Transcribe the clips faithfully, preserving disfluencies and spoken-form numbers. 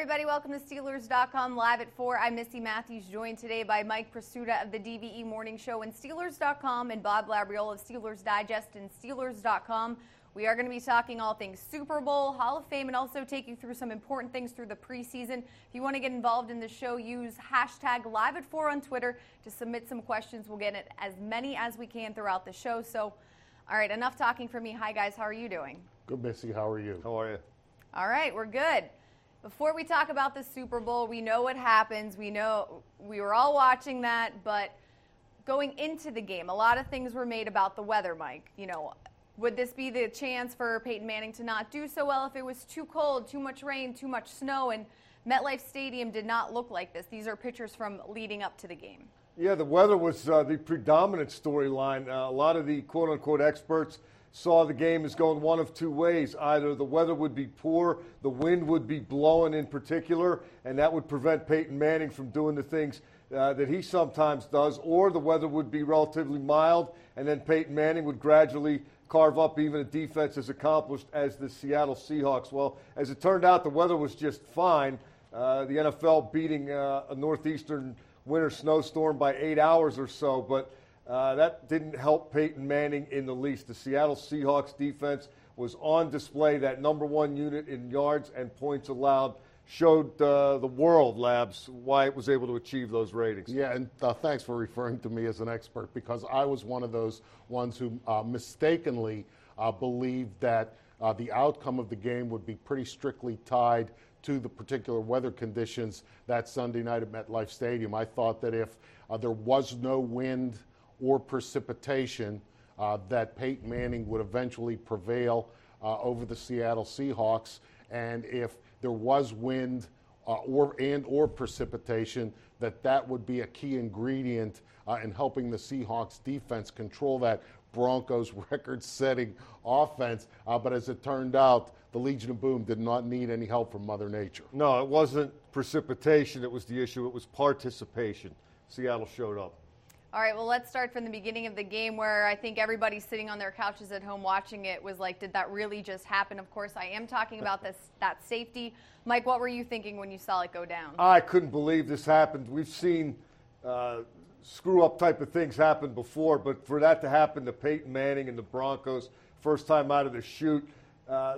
everybody. Welcome to Steelers dot com Live at four. I'm Missy Matthews, joined today by Mike Prisuta of the D V E Morning Show and Steelers dot com and Bob Labriola of Steelers Digest and Steelers dot com. We are going to be talking all things Super Bowl, Hall of Fame, and also take you through some important things through the preseason. If you want to get involved in the show, use hashtag Live at four on Twitter to submit some questions. We'll get as many as we can throughout the show. So, all right, enough talking for me. Hi, guys. How are you doing? Good, Missy. How are you? How are you? All right, we're good. Before we talk about the Super Bowl, we know what happens. We know we were all watching that, but going into the game, a lot of things were made about the weather, Mike. You know, would this be the chance for Peyton Manning to not do so well if it was too cold, too much rain, too much snow? And MetLife Stadium did not look like this. These are pictures from leading up to the game. Yeah, the weather was uh, the predominant storyline. Uh, a lot of the quote-unquote experts saw the game as going one of two ways. Either the weather would be poor, the wind would be blowing in particular, and that would prevent Peyton Manning from doing the things uh, that he sometimes does, or the weather would be relatively mild, and then Peyton Manning would gradually carve up even a defense as accomplished as the Seattle Seahawks. Well, as it turned out, the weather was just fine. Uh, the N F L beating uh, a northeastern winter snowstorm by eight hours or so, but Uh, that didn't help Peyton Manning in the least. The Seattle Seahawks defense was on display. That number one unit in yards and points allowed showed uh, the world, Labs, why it was able to achieve those ratings. Yeah, and uh, thanks for referring to me as an expert, because I was one of those ones who uh, mistakenly uh, believed that uh, the outcome of the game would be pretty strictly tied to the particular weather conditions that Sunday night at MetLife Stadium. I thought that if uh, there was no wind or precipitation, uh, that Peyton Manning would eventually prevail uh, over the Seattle Seahawks. And if there was wind uh, or and or precipitation, that that would be a key ingredient uh, in helping the Seahawks defense control that Broncos record-setting offense. Uh, but as it turned out, the Legion of Boom did not need any help from Mother Nature. No, it wasn't precipitation that was the issue. It was participation. Seattle showed up. All right, well, let's start from the beginning of the game, where I think everybody sitting on their couches at home watching it was like, did that really just happen? Of course, I am talking about this that safety. Mike, what were you thinking when you saw it go down? I couldn't believe this happened. We've seen uh, screw-up type of things happen before, but for that to happen to Peyton Manning and the Broncos, first time out of the chute, uh,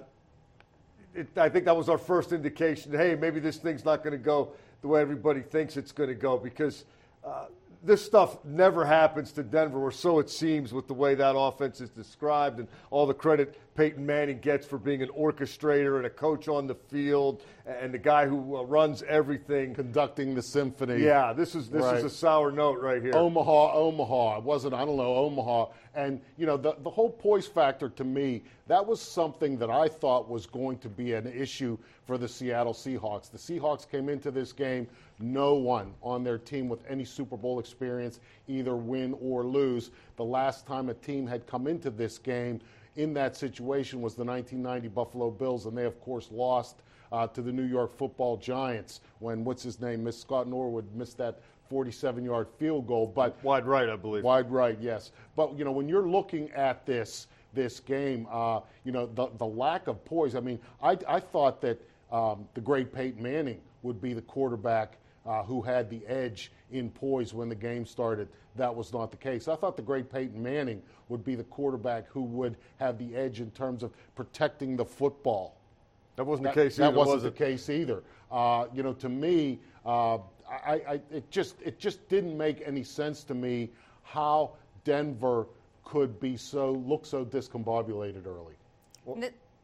it, I think that was our first indication, hey, maybe this thing's not going to go the way everybody thinks it's going to go, because uh, this stuff never happens to Denver, or so it seems with the way that offense is described, and all the credit Peyton Manning gets for being an orchestrator and a coach on the field and the guy who uh, runs everything. Conducting the symphony. Yeah, this is this right. is a sour note right here. Omaha, Omaha. It wasn't, I don't know, Omaha. And, you know, the, the whole poise factor to me, that was something that I thought was going to be an issue for the Seattle Seahawks. The Seahawks came into this game, no one on their team with any Super Bowl experience, either win or lose. The last time a team had come into this game in that situation was the nineteen ninety Buffalo Bills, and they, of course, lost uh, to the New York Football Giants when, what's his name, Miss Scott Norwood missed that forty-seven-yard field goal. But wide right, I believe. Wide right, yes. But, you know, when you're looking at this this game, uh, you know, the, the lack of poise, I mean, I, I thought that um, the great Peyton Manning would be the quarterback uh, who had the edge in poise when the game started. That was not the case. I thought the great Peyton Manning would be the quarterback who would have the edge in terms of protecting the football. That wasn't that, the case either, That wasn't was the it? case either. Uh, you know, to me, uh, I, I, it just it just didn't make any sense to me how Denver could be so look so discombobulated early. Well,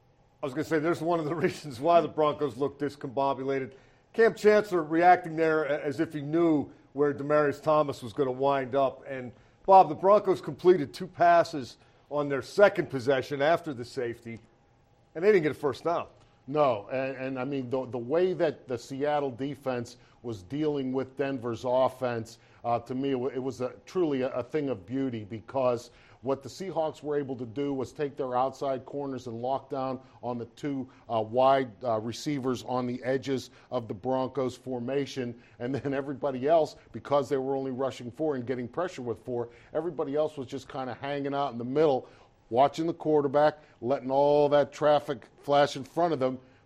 I was going to say, there's one of the reasons why the Broncos look discombobulated. Cam Chancellor reacting there as if he knew where Demaryius Thomas was going to wind up. And, Bob, the Broncos completed two passes on their second possession after the safety, and they didn't get a first down. No, and, and I mean, the, the way that the Seattle defense was dealing with Denver's offense, uh, to me, it was a, truly a, a thing of beauty, because what the Seahawks were able to do was take their outside corners and lock down on the two uh, wide uh, receivers on the edges of the Broncos formation, and then everybody else, because they were only rushing four and getting pressure with four, everybody else was just kind of hanging out in the middle, watching the quarterback, letting all that traffic flash in front of them,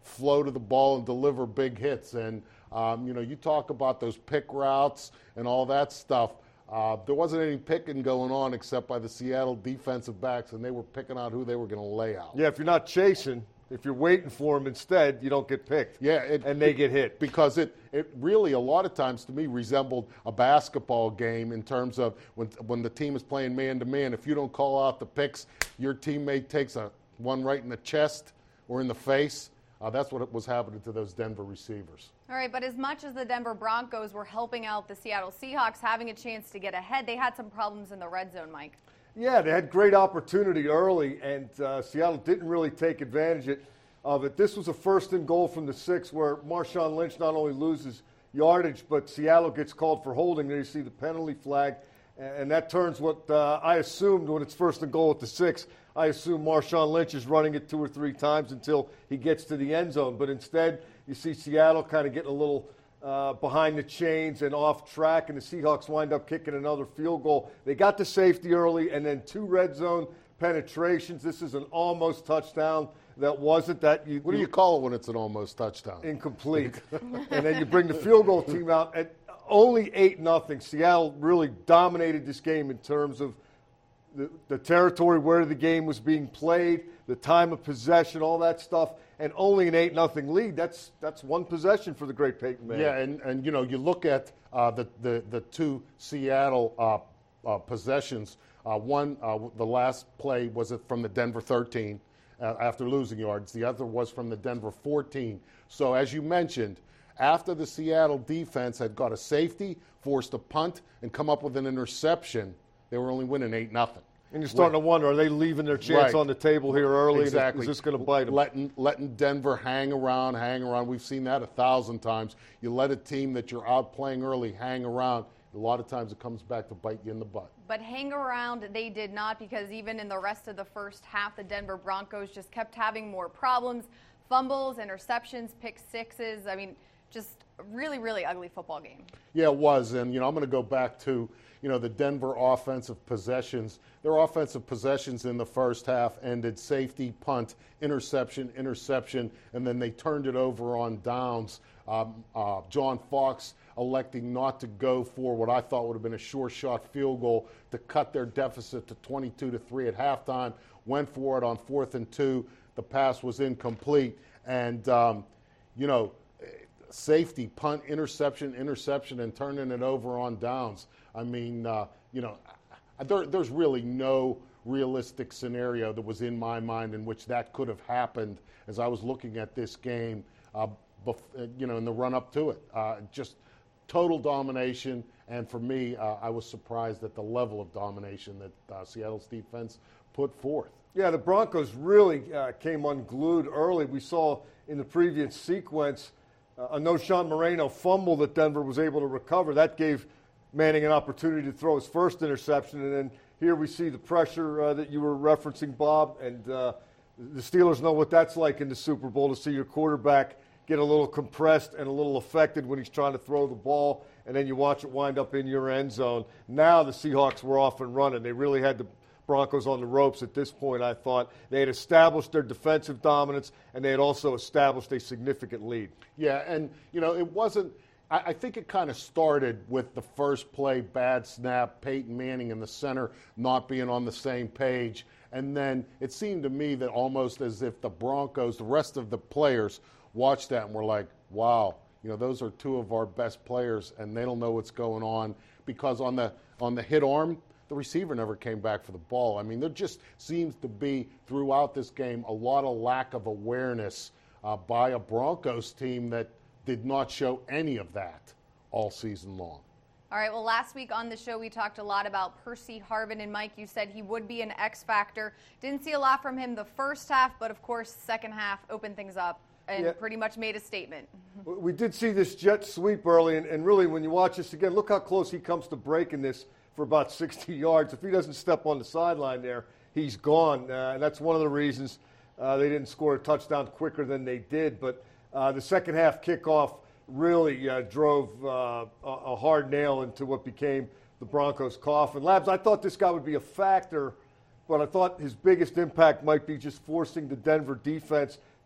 flow to the ball and deliver big hits. And, um, you know, you talk about those pick routes and all that stuff. Uh, there wasn't any picking going on except by the Seattle defensive backs, and they were picking out who they were going to lay out. Yeah, if you're not chasing, if you're waiting for them instead, you don't get picked. Yeah, it, and they it, get hit. Because it, it really, a lot of times to me, resembled a basketball game in terms of when, when the team is playing man-to-man. If you don't call out the picks, your teammate takes a one right in the chest or in the face. Uh, that's what was happening to those Denver receivers. All right, but as much as the Denver Broncos were helping out the Seattle Seahawks, having a chance to get ahead, they had some problems in the red zone, Mike. Yeah, they had great opportunity early, and uh, Seattle didn't really take advantage of it. This was a first and goal from the six where Marshawn Lynch not only loses yardage, but Seattle gets called for holding. There you see the penalty flag, and that turns what uh, I assumed when it's first and goal at the six. I assume Marshawn Lynch is running it two or three times until he gets to the end zone. But instead, you see Seattle kind of getting a little uh, behind the chains and off track, and the Seahawks wind up kicking another field goal. They got the safety early, and then two red zone penetrations. This is an almost touchdown. That wasn't that. You, what do you call it when it's an almost touchdown? Incomplete. And then you bring the field goal team out at only eight nothing. Seattle really dominated this game in terms of the, the territory where the game was being played, the time of possession, all that stuff, and only an eight nothing lead. That's that's one possession for the great Peyton Manning. Yeah, and, and you know, you look at uh, the, the, the two Seattle uh, uh, possessions. Uh, one, uh, the last play was from the Denver thirteen. Uh, after losing yards. The other was from the Denver fourteen. So as you mentioned, after the Seattle defense had got a safety, forced a punt, and come up with an interception, they were only winning eight nothing. And you're starting to wonder, are they leaving their chance right. on the table here early? Exactly. Is this going to bite them? Letting, letting Denver hang around, hang around. We've seen that a thousand times. You let a team that you're out playing early hang around. A lot of times it comes back to bite you in the butt. But hang around they did not, because even in the rest of the first half, the Denver Broncos just kept having more problems. Fumbles, interceptions, pick sixes. I mean, just really, really ugly football game. Yeah, it was. And, you know, I'm going to go back to, you know, the Denver offensive possessions. Their offensive possessions in the first half ended safety, punt, interception, interception, and then they turned it over on downs. Um, uh, John Fox electing not to go for what I thought would have been a sure shot field goal to cut their deficit to twenty-two to three at halftime. Went for it on fourth and two. The pass was incomplete. And, um, you know, safety, punt, interception, interception, and turning it over on downs. I mean, uh, you know, there, there's really no realistic scenario that was in my mind in which that could have happened as I was looking at this game, uh, bef- you know, in the run-up to it. Uh, just total domination, and for me, uh, I was surprised at the level of domination that uh, Seattle's defense put forth. Yeah, the Broncos really uh, came unglued early. We saw in the previous sequence uh, a Knowshon Moreno fumble that Denver was able to recover. That gave Manning an opportunity to throw his first interception, and then here we see the pressure uh, that you were referencing, Bob, and uh, the Steelers know what that's like in the Super Bowl, to see your quarterback get a little compressed and a little affected when he's trying to throw the ball, and then you watch it wind up in your end zone. Now the Seahawks were off and running. They really had the Broncos on the ropes at this point, I thought. They had established their defensive dominance, and they had also established a significant lead. Yeah, and, you know, it wasn't – I think it kind of started with the first play, bad snap, Peyton Manning in the center not being on the same page. And then it seemed to me that almost as if the Broncos, the rest of the players – watched that and were like, wow, you know, those are two of our best players, and they don't know what's going on, because on the on the hit arm, the receiver never came back for the ball. I mean, there just seems to be throughout this game a lot of lack of awareness uh, by a Broncos team that did not show any of that all season long. All right, well, last week on the show we talked a lot about Percy Harvin, and Mike, you said he would be an X factor. Didn't see a lot from him the first half, but of course, second half opened things up and yeah. pretty much made a statement. We did see this jet sweep early, and, and really when you watch this again, look how close he comes to breaking this for about sixty yards. If he doesn't step on the sideline there, he's gone. Uh, and that's one of the reasons uh, they didn't score a touchdown quicker than they did. But uh, the second half kickoff really uh, drove uh, a, a hard nail into what became the Broncos' coffin. Labs, I thought this guy would be a factor, but I thought his biggest impact might be just forcing the Denver defense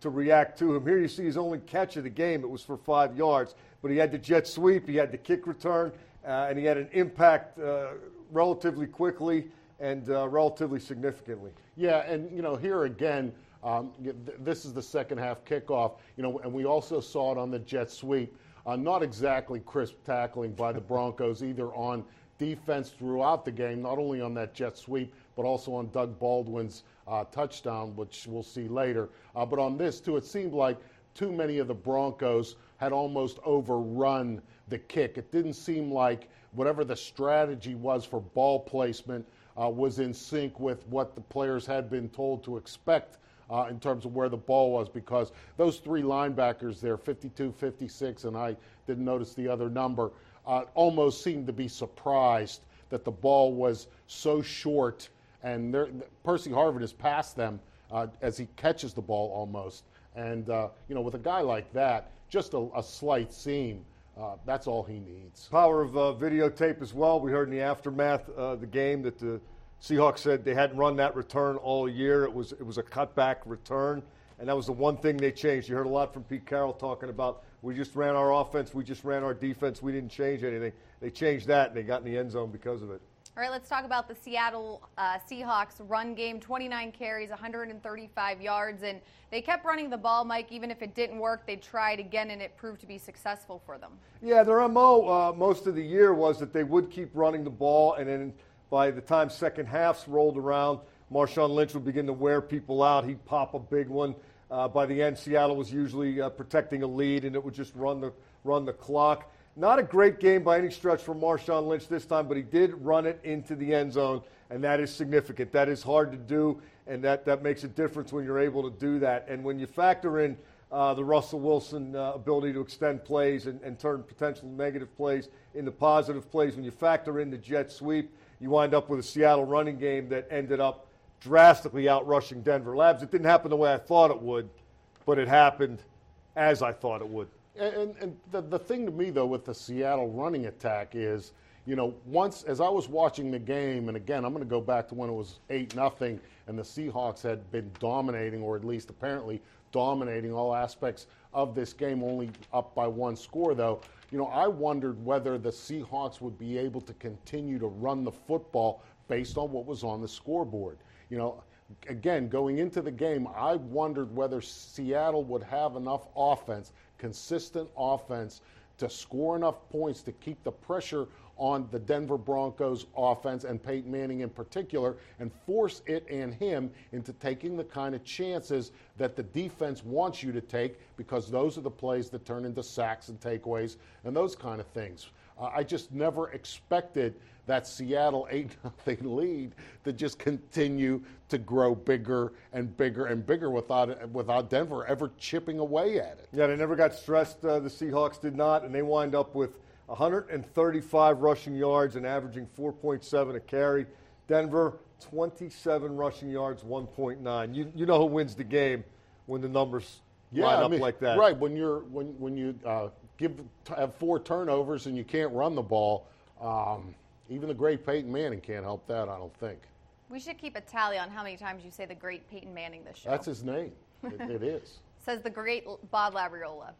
to react to him. Here you see his only catch of the game. It was for five yards. But he had the jet sweep, he had the kick return, uh, and he had an impact uh, relatively quickly and uh, relatively significantly. Yeah, and, you know, here again, um, th- this is the second half kickoff, you know, and we also saw it on the jet sweep. Uh, not exactly crisp tackling by the Broncos, either on defense throughout the game, not only on that jet sweep, but also on Doug Baldwin's uh, touchdown, which we'll see later. Uh, but on this, too, it seemed like too many of the Broncos had almost overrun the kick. It didn't seem like whatever the strategy was for ball placement uh, was in sync with what the players had been told to expect uh, in terms of where the ball was, because those three linebackers there, fifty-two, fifty-six, and I didn't notice the other number, uh, almost seemed to be surprised that the ball was so short, and Percy Harvin has passed them uh, as he catches the ball almost. And, uh, you know, with a guy like that, just a, a slight seam, uh, that's all he needs. Power of uh, videotape as well. We heard in the aftermath of the game that the Seahawks said they hadn't run that return all year. It was it was a cutback return, and that was the one thing they changed. You heard a lot from Pete Carroll talking about, we just ran our offense, we just ran our defense, we didn't change anything. They changed that, and they got in the end zone because of it. All right, let's talk about the Seattle uh, Seahawks run game. twenty-nine carries, one hundred thirty-five yards, and they kept running the ball, Mike. Even if it didn't work, they tried again, and it proved to be successful for them. Yeah, their M O uh, most of the year was that they would keep running the ball, and then by the time second halves rolled around, Marshawn Lynch would begin to wear people out. He'd pop a big one. Uh, by the end, Seattle was usually uh, protecting a lead, and it would just run the run the clock. Not a great game by any stretch for Marshawn Lynch this time, but he did run it into the end zone, and that is significant. That is hard to do, and that, that makes a difference when you're able to do that. And when you factor in uh, the Russell Wilson uh, ability to extend plays and, and turn potential negative plays into positive plays, when you factor in the jet sweep, you wind up with a Seattle running game that ended up drastically outrushing Denver. Labs, it didn't happen the way I thought it would, but it happened as I thought it would. And, and the, the thing to me, though, with the Seattle running attack is, you know, once, as I was watching the game, and again, I'm going to go back to when it was eight nothing and the Seahawks had been dominating, or at least apparently dominating all aspects of this game, only up by one score, though. You know, I wondered whether the Seahawks would be able to continue to run the football based on what was on the scoreboard. You know, again, going into the game, I wondered whether Seattle would have enough offense, consistent offense, to score enough points to keep the pressure on the Denver Broncos offense and Peyton Manning in particular, and force it and him into taking the kind of chances that the defense wants you to take, because those are the plays that turn into sacks and takeaways and those kind of things. Uh, I just never expected that Seattle eight nothing lead to just continue to grow bigger and bigger and bigger without without Denver ever chipping away at it. Yeah, they never got stressed. Uh, the Seahawks did not, and they wind up with one hundred thirty-five rushing yards and averaging four point seven a carry. Denver, twenty-seven rushing yards, one point nine. You you know who wins the game when the numbers yeah, line I up mean, like that. Right, when you're when when you uh, give have four turnovers and you can't run the ball. Um, Even the great Peyton Manning can't help that, I don't think. We should keep a tally on how many times you say the great Peyton Manning this show. That's his name. It, it is. Says the great Bob Labriola.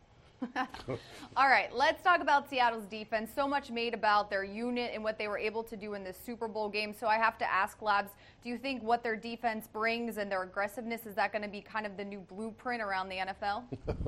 All right, let's talk about Seattle's defense. So much made about their unit and what they were able to do in this Super Bowl game. So I have to ask, Labs, do you think what their defense brings and their aggressiveness, is that going to be kind of the new blueprint around the N F L?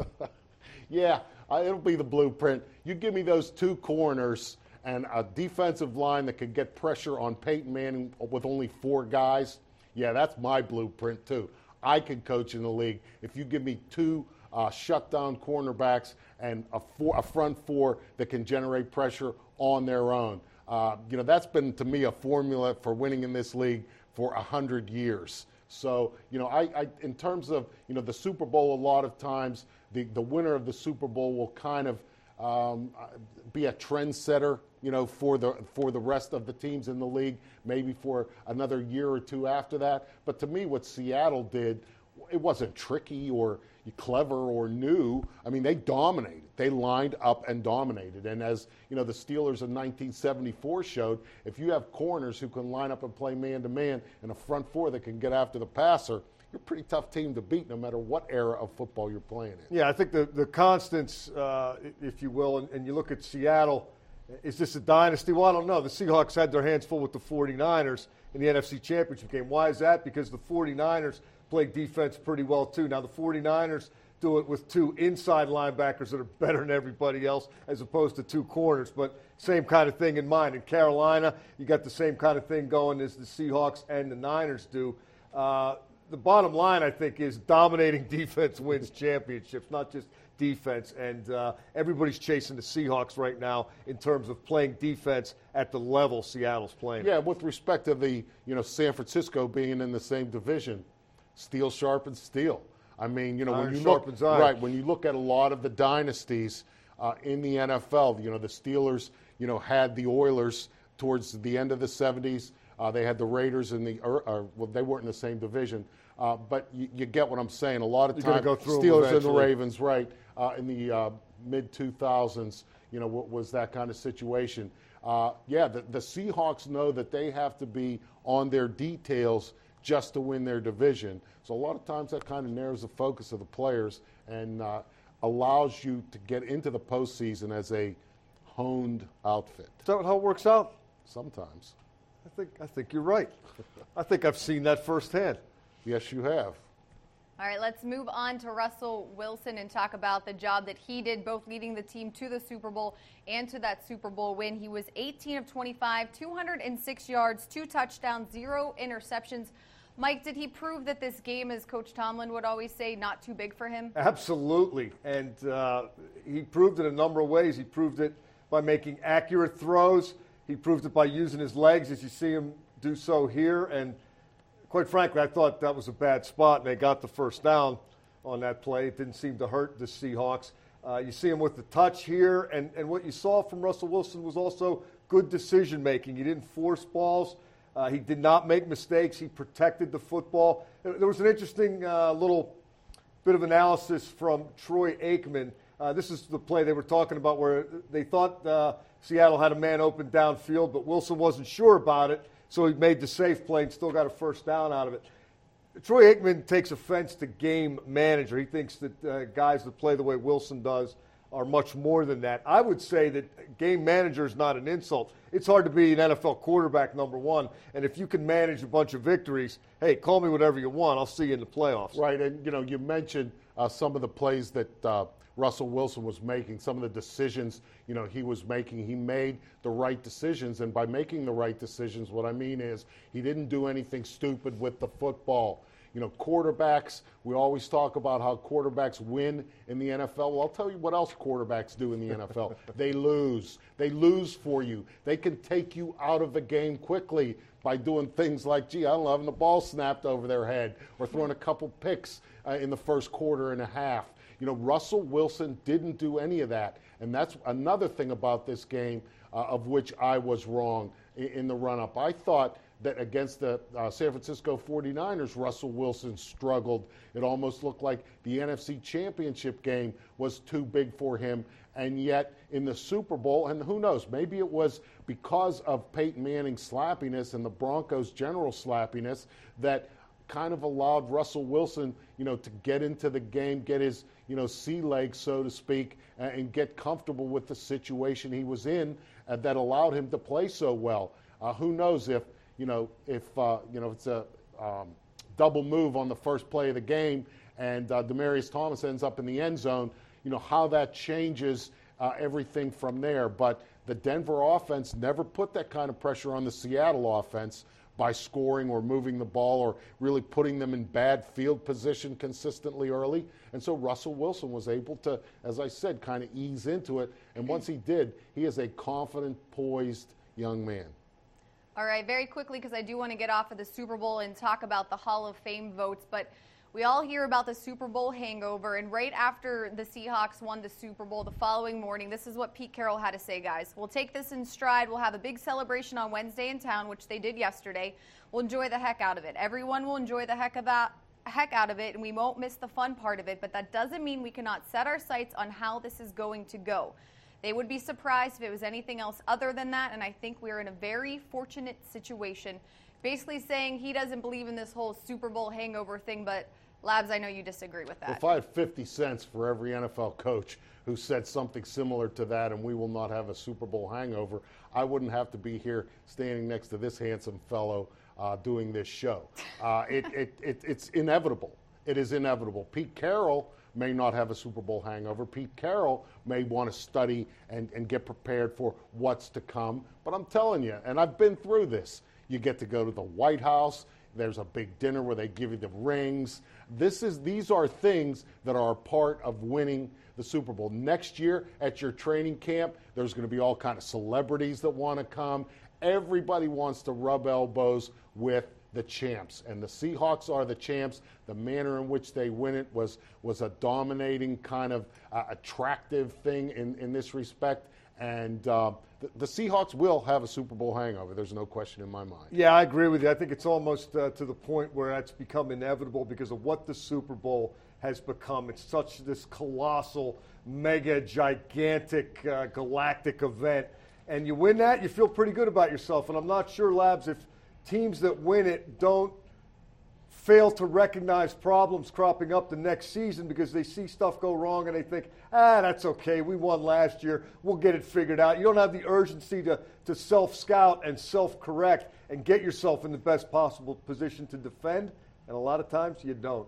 Yeah, uh, it'll be the blueprint. You give me those two corners and a defensive line that could get pressure on Peyton Manning with only four guys, yeah, that's my blueprint too. I could coach in the league if you give me two uh, shutdown cornerbacks and a, four, a front four that can generate pressure on their own. Uh, you know, that's been, to me, a formula for winning in this league for one hundred years. So, you know, I, I in terms of, you know, the Super Bowl, a lot of times the, the winner of the Super Bowl will kind of um, be a trendsetter, you know, for the for the rest of the teams in the league, maybe for another year or two after that. But to me, what Seattle did, it wasn't tricky or clever or new. I mean, they dominated. They lined up and dominated. And as, you know, the Steelers in nineteen seventy-four showed, if you have corners who can line up and play man-to-man and a front four that can get after the passer, you're a pretty tough team to beat no matter what era of football you're playing in. Yeah, I think the, the constants, uh, if you will, and, and you look at Seattle, is this a dynasty? Well, I don't know. The Seahawks had their hands full with the 49ers in the N F C Championship game. Why is that? Because the 49ers play defense pretty well, too. Now, the 49ers do it with two inside linebackers that are better than everybody else as opposed to two corners, but same kind of thing in mind. In Carolina, you got the same kind of thing going as the Seahawks and the Niners do. Uh, the bottom line, I think, is dominating defense wins championships, not just defense, and uh, everybody's chasing the Seahawks right now in terms of playing defense at the level Seattle's playing. Yeah, with respect to the, you know, San Francisco being in the same division, steel sharpens steel. I mean, you know, Iron when you sharpens look iron. right, when you look at a lot of the dynasties uh, in the N F L, you know, the Steelers, you know, had the Oilers towards the end of the seventies. Uh, they had the Raiders in the, uh, uh, well, they weren't in the same division, uh, but you, you get what I'm saying. A lot of You're gonna times, go through 'em Steelers and the eventually. Ravens, right, uh, in the uh, mid two thousands, you know, what was that kind of situation. Uh, yeah, the, the Seahawks know that they have to be on their details just to win their division. So a lot of times that kind of narrows the focus of the players and uh, allows you to get into the postseason as a honed outfit. Is that how it works out? Sometimes. I think I think you're right. I think I've seen that firsthand. Yes, you have. All right, let's move on to Russell Wilson and talk about the job that he did, both leading the team to the Super Bowl and to that Super Bowl win. He was eighteen of twenty-five, two hundred six yards, two touchdowns, zero interceptions. Mike, did he prove that this game, as Coach Tomlin would always say, not too big for him? Absolutely, and uh, he proved it a number of ways. He proved it by making accurate throws. He proved it by using his legs, as you see him do so here. And quite frankly, I thought that was a bad spot, and they got the first down on that play. It didn't seem to hurt the Seahawks. Uh, you see him with the touch here, and, and what you saw from Russell Wilson was also good decision-making. He didn't force balls. Uh, he did not make mistakes. He protected the football. There was an interesting uh, little bit of analysis from Troy Aikman. Uh, this is the play they were talking about where they thought uh, Seattle had a man open downfield, but Wilson wasn't sure about it, so he made the safe play and still got a first down out of it. Troy Aikman takes offense to game manager. He thinks that uh, guys that play the way Wilson does are much more than that. I would say that game manager is not an insult. It's hard to be an N F L quarterback, number one, and if you can manage a bunch of victories, hey, call me whatever you want. I'll see you in the playoffs. Right, and, you know, you mentioned uh, some of the plays that uh, Russell Wilson was making, some of the decisions, you know, he was making. He made the right decisions, and by making the right decisions, what I mean is he didn't do anything stupid with the football. You know, quarterbacks, we always talk about how quarterbacks win in the N F L. Well, I'll tell you what else quarterbacks do in the N F L. They lose. They lose for you. They can take you out of the game quickly by doing things like, gee, I don't know, having the ball snapped over their head or throwing a couple picks uh, in the first quarter and a half. You know, Russell Wilson didn't do any of that. And that's another thing about this game uh, of which I was wrong in, in the run-up. I thought that against the uh, San Francisco forty-niners, Russell Wilson struggled. It almost looked like the N F C Championship game was too big for him. And yet in the Super Bowl, and who knows, maybe it was because of Peyton Manning's slappiness and the Broncos' general slappiness that kind of allowed Russell Wilson, you know, to get into the game, get his, you know, sea legs, so to speak, uh, and get comfortable with the situation he was in uh, that allowed him to play so well. Uh, who knows if, you know, if, uh, you know, it's a um, double move on the first play of the game and uh, Demaryius Thomas ends up in the end zone, you know, how that changes uh, everything from there. But the Denver offense never put that kind of pressure on the Seattle offense by scoring or moving the ball or really putting them in bad field position consistently early. And so Russell Wilson was able to, as I said, kind of ease into it. And once he did, he is a confident, poised young man. All right, very quickly, because I do want to get off of the Super Bowl and talk about the Hall of Fame votes, but we all hear about the Super Bowl hangover, and right after the Seahawks won the Super Bowl the following morning, this is what Pete Carroll had to say, guys. We'll take this in stride. We'll have a big celebration on Wednesday in town, which they did yesterday. We'll enjoy the heck out of it. Everyone will enjoy the heck of that. heck out of it, and we won't miss the fun part of it, but that doesn't mean we cannot set our sights on how this is going to go. They would be surprised if it was anything else other than that, and I think we're in a very fortunate situation basically saying he doesn't believe in this whole Super Bowl hangover thing, but Labs, I know you disagree with that. If I had fifty cents for every N F L coach who said something similar to that, and we will not have a Super Bowl hangover, I wouldn't have to be here standing next to this handsome fellow uh, doing this show. Uh, it, it, it, it's inevitable. It is inevitable. Pete Carroll may not have a Super Bowl hangover. Pete Carroll may want to study and, and get prepared for what's to come. But I'm telling you, and I've been through this, you get to go to the White House. There's a big dinner where they give you the rings. This is, these are things that are a part of winning the Super Bowl. Next year at your training camp, there's going to be all kind of celebrities that want to come. Everybody wants to rub elbows with the champs, and the Seahawks are the champs. The manner in which they win it was was a dominating kind of uh, attractive thing in, in this respect. And uh, the, the Seahawks will have a Super Bowl hangover. There's no question in my mind. Yeah, I agree with you. I think it's almost uh, to the point where that's become inevitable because of what the Super Bowl has become. It's such this colossal, mega, gigantic, uh, galactic event. And you win that, you feel pretty good about yourself. And I'm not sure, Labs, if teams that win it don't fail to recognize problems cropping up the next season because they see stuff go wrong and they think, ah, that's okay. We won last year. We'll get it figured out. You don't have the urgency to, to self-scout and self-correct and get yourself in the best possible position to defend. And a lot of times you don't.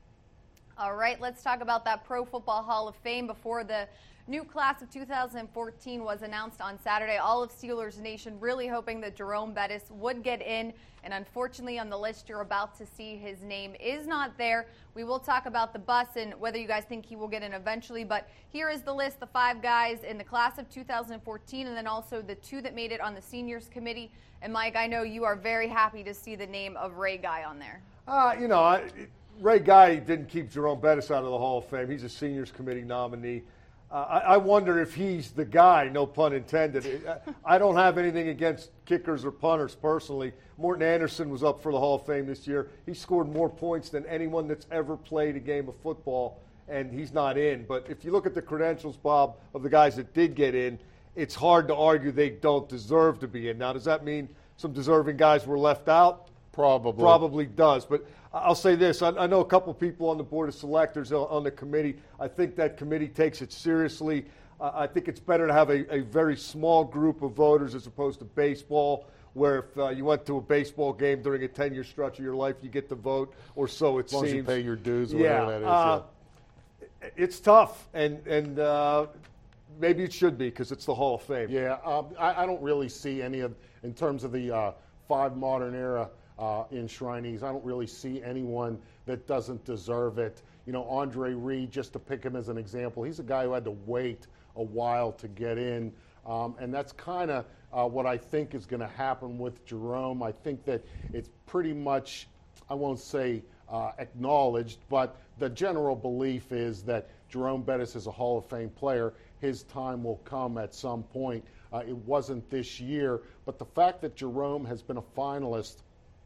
All right, let's talk about that Pro Football Hall of Fame. Before the new class of two thousand fourteen was announced on Saturday, all of Steelers Nation really hoping that Jerome Bettis would get in. And unfortunately, on the list you're about to see, his name is not there. We will talk about the bus and whether you guys think he will get in eventually. But here is the list, the five guys in the class of two thousand fourteen, and then also the two that made it on the seniors committee. And Mike, I know you are very happy to see the name of Ray Guy on there. Uh, you know, I, Ray Guy didn't keep Jerome Bettis out of the Hall of Fame. He's a seniors committee nominee. Uh, I, I wonder if he's the guy, no pun intended. I don't have anything against kickers or punters personally. Morton Anderson was up for the Hall of Fame this year. He scored more points than anyone that's ever played a game of football, and he's not in. But if you look at the credentials, Bob, of the guys that did get in, it's hard to argue they don't deserve to be in. Now, does that mean some deserving guys were left out? Probably. Probably does. But I'll say this. I, I know a couple people on the Board of Selectors on, on the committee. I think that committee takes it seriously. Uh, I think it's better to have a, a very small group of voters as opposed to baseball, where if uh, you went to a baseball game during a ten-year stretch of your life, you get to vote, or so it as long seems. as you pay your dues, or yeah, whatever that is. uh, yeah. It's tough, and, and uh, maybe it should be because it's the Hall of Fame. Yeah, um, I, I don't really see any of, in terms of the uh, five modern era uh, enshrinees, I don't really see anyone that doesn't deserve it. You know, Andre Reed, just to pick him as an example, he's a guy who had to wait a while to get in, um, and that's kind of uh, what I think is going to happen with Jerome. I think that it's pretty much, I won't say uh, acknowledged, but the general belief is that Jerome Bettis is a Hall of Fame player. His time will come at some point. Uh, it wasn't this year, but the fact that Jerome has been a finalist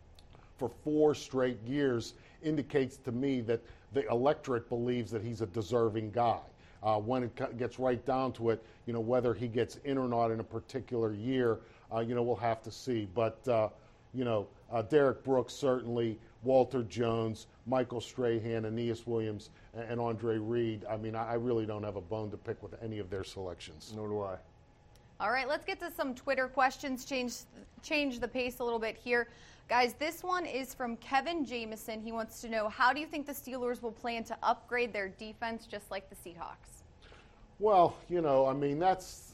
for four straight years indicates to me that the electorate believes that he's a deserving guy. Uh, when it gets right down to it, you know, whether he gets in or not in a particular year, uh, you know, we'll have to see. But, uh, you know, uh, Derek Brooks certainly, Walter Jones, Michael Strahan, Aeneas Williams, and, and Andre Reed. I mean, I, I really don't have a bone to pick with any of their selections. Nor do I. All right, let's get to some Twitter questions, change change the pace a little bit here. Guys, this one is from Kevin Jameson. He wants to know, how do you think the Steelers will plan to upgrade their defense just like the Seahawks? Well, you know, I mean, that's,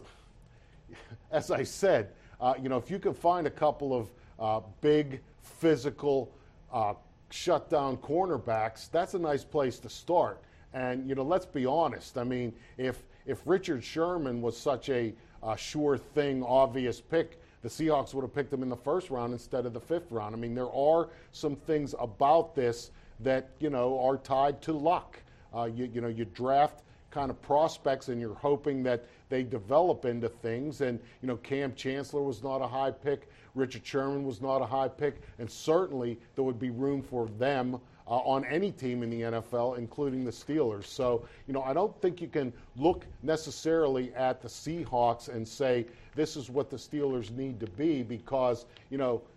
as I said, uh, you know, if you can find a couple of uh, big, physical, uh, shutdown cornerbacks, that's a nice place to start. And, you know, let's be honest. I mean, if if Richard Sherman was such a uh, sure thing, obvious pick, the Seahawks would have picked him in the first round instead of the fifth round. I mean, there are some things about this that, you know, are tied to luck. Uh, you, you know, you draft kind of prospects and you're hoping that they develop into things. And, you know, Cam Chancellor was not a high pick. Richard Sherman was not a high pick. And certainly there would be room for them Uh, on any team in the N F L, including the Steelers. So, you know, I don't think you can look necessarily at the Seahawks and say this is what the Steelers need to be because, you know,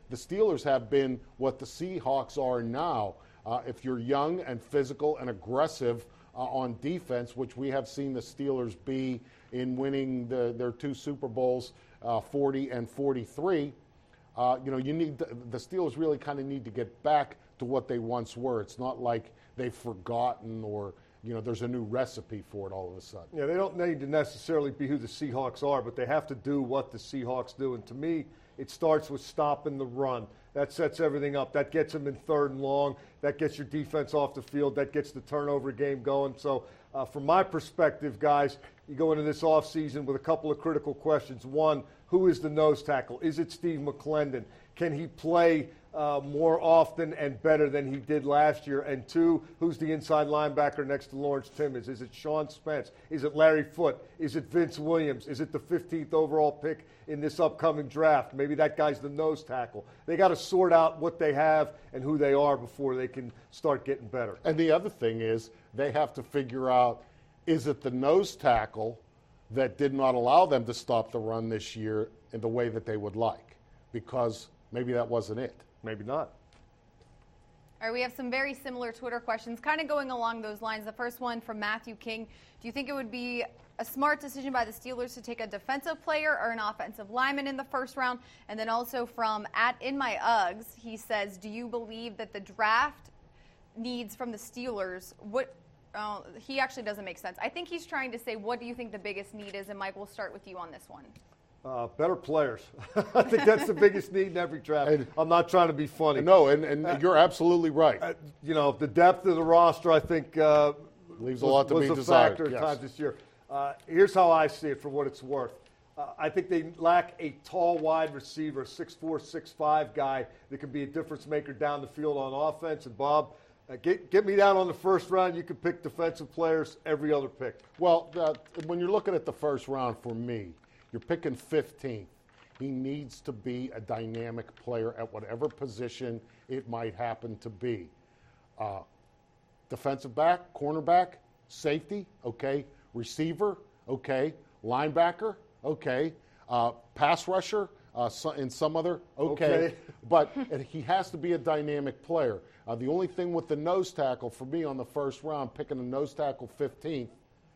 the Steelers have been what the Seahawks are now. Uh, if you're young and physical and aggressive uh, on defense, which we have seen the Steelers be in winning the, their two Super Bowls, uh, forty and forty-three, uh, you know, you need the, the Steelers really kind of need to get back to what they once were. It's not like they've forgotten or, you know, there's a new recipe for it all of a sudden. Yeah, they don't need to necessarily be who the Seahawks are, but they have to do what the Seahawks do. And to me, it starts with stopping the run. That sets everything up. That gets them in third and long. That gets your defense off the field. That gets the turnover game going. So uh, from my perspective, guys, you go into this offseason with a couple of critical questions. One, who is the nose tackle? Is it Steve McClendon? Can he play uh, more often and better than he did last year? And two, who's the inside linebacker next to Lawrence Timmons? Is it Sean Spence? Is it Larry Foote? Is it Vince Williams? Is it the fifteenth overall pick in this upcoming draft? Maybe that guy's the nose tackle. They got to sort out what they have and who they are before they can start getting better. And the other thing is they have to figure out, is it the nose tackle that did not allow them to stop the run this year in the way that they would like? Because maybe that wasn't it. Maybe not. All right, we have some very similar Twitter questions kind of going along those lines. The first one from Matthew King. Do you think it would be a smart decision by the Steelers to take a defensive player or an offensive lineman in the first round? And then also from at In My Uggs, he says, do you believe that the draft needs from the Steelers, what uh, he actually doesn't make sense. I think he's trying to say, what do you think the biggest need is? And Mike, we'll start with you on this one. Uh, better players. I think that's the biggest need in every draft. And, I'm not trying to be funny. No, and, and uh, you're absolutely right. Uh, you know, the depth of the roster, I think, uh, leaves was, a lot to was be a desired. factor at Yes. times this year. Uh, here's how I see it for what it's worth. Uh, I think they lack a tall wide receiver, six four, six five guy that can be a difference maker down the field on offense. And, Bob, uh, get, get me down on the first round. You can pick defensive players every other pick. Well, uh, when you're looking at the first round for me, you're picking fifteenth. He needs to be a dynamic player at whatever position it might happen to be. Uh, defensive back, cornerback, safety, okay. Receiver, okay. Linebacker, okay. Uh, pass rusher, uh, so, and some other, okay. Okay. But he has to be a dynamic player. Uh, the only thing with the nose tackle for me on the first round, picking a nose tackle fifteenth,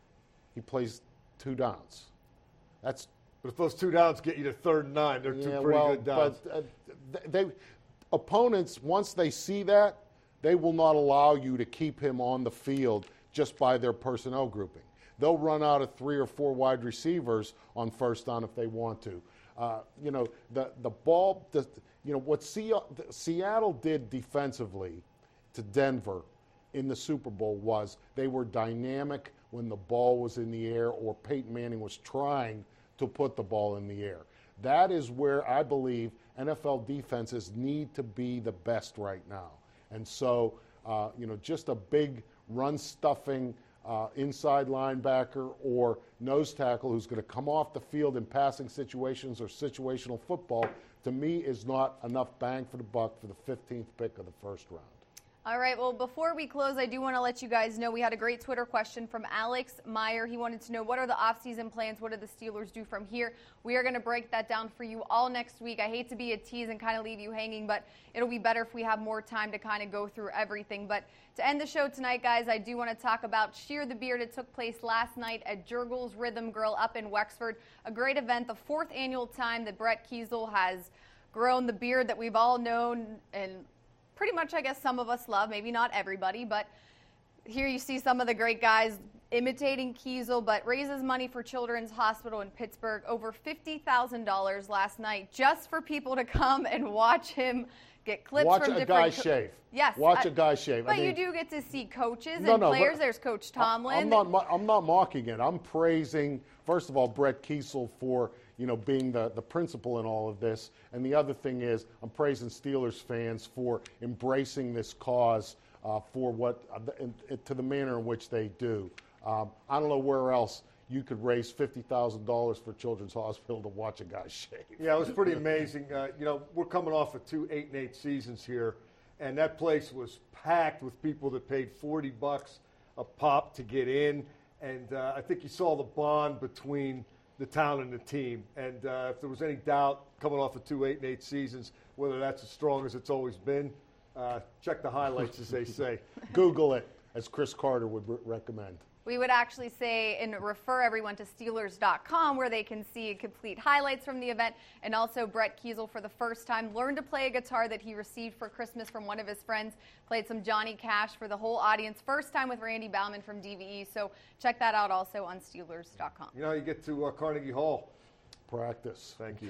he plays two downs. That's But if those two downs get you to third and nine, they're two yeah, pretty well, good downs. But uh, they, opponents, once they see that, they will not allow you to keep him on the field just by their personnel grouping. They'll run out of three or four wide receivers on first down if they want to. Uh, you know, the the ball. The, you know what Se- Seattle did defensively to Denver in the Super Bowl was they were dynamic when the ball was in the air or Peyton Manning was trying to put the ball in the air. That is where I believe N F L defenses need to be the best right now. And so, uh, you know, just a big run-stuffing uh, inside linebacker or nose tackle who's going to come off the field in passing situations or situational football, to me, is not enough bang for the buck for the fifteenth pick of the first round. All right, well, before we close, I do want to let you guys know we had a great Twitter question from Alex Meyer. He wanted to know, what are the offseason plans? What do the Steelers do from here? We are going to break that down for you all next week. I hate to be a tease and kind of leave you hanging, but it'll be better if we have more time to kind of go through everything. But to end the show tonight, guys, I do want to talk about Shear the Beard. It took place last night at Jurgles Rhythm Grill up in Wexford. A great event, the fourth annual time that Brett Kiesel has grown the beard that we've all known and pretty much, I guess, some of us love, maybe not everybody, but here you see some of the great guys imitating Kiesel, but raises money for Children's Hospital in Pittsburgh, over fifty thousand dollars last night, just for people to come and watch him get clips Watch from a different guy co- shave. Yes. Watch I- a guy shave. But I mean, you do get to see coaches No, and no, players. but There's Coach Tomlin. I'm not. mo- I'm not mocking it. I'm praising, first of all, Brett Kiesel for you know being the the principal in all of this, and the other thing is I'm praising Steelers fans for embracing this cause uh, for what uh, the- in, in- to the manner in which they do. Um, I don't know where else you could raise fifty thousand dollars for Children's Hospital to watch a guy shave. Yeah, it was pretty amazing. Uh, you know, we're coming off of two eight and eight seasons here, and that place was packed with people that paid forty bucks a pop to get in. And uh, I think you saw the bond between the town and the team. And uh, if there was any doubt coming off of two eight and eight seasons, whether that's as strong as it's always been. Uh, check the highlights, as they say. Google it, as Chris Carter would re- recommend. We would actually say and refer everyone to Steelers dot com where they can see complete highlights from the event. And also Brett Kiesel, for the first time, learned to play a guitar that he received for Christmas from one of his friends. Played some Johnny Cash for the whole audience. First time with Randy Bauman from D V E. So check that out also on Steelers dot com. You know how you get to uh, Carnegie Hall? Practice. Thank you.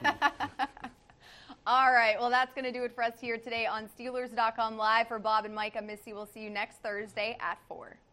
All right. Well, that's going to do it for us here today on Steelers dot com Live. For Bob and Mike, I'm Missy. We'll see you next Thursday at four.